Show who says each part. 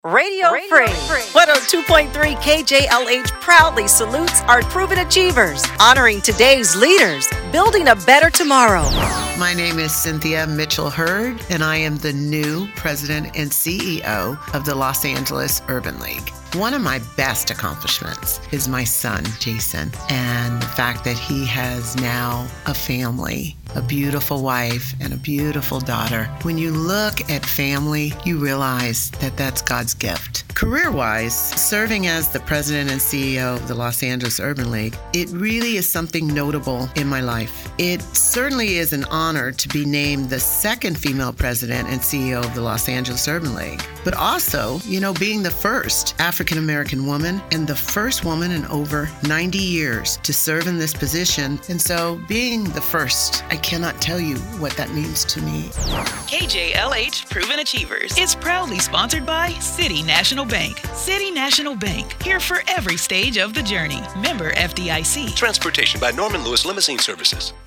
Speaker 1: Radio Free. 102.3 KJLH proudly salutes our proven achievers, honoring today's leaders, building a better tomorrow.
Speaker 2: My name is Cynthia Mitchell-Hurd, and I am the new president and CEO of the Los Angeles Urban League. One of my best accomplishments is my son, Jason, and the fact that he has now a family, a beautiful wife, and a beautiful daughter. When you look at family, you realize that that's God's gift. Career-wise, serving as the president and CEO of the Los Angeles Urban League, it really is something notable in my life. It certainly is an honor to be named the second female president and CEO of the Los Angeles Urban League, but also, being the first African-American woman and the first woman in over 90 years to serve in this position. And so being the first, I cannot tell you what that means to me.
Speaker 3: KJLH Proven Achievers is proudly sponsored by City National Bank. City National Bank, here for every stage of the journey. Member FDIC.
Speaker 4: Transportation by Norman Lewis Limousine Services.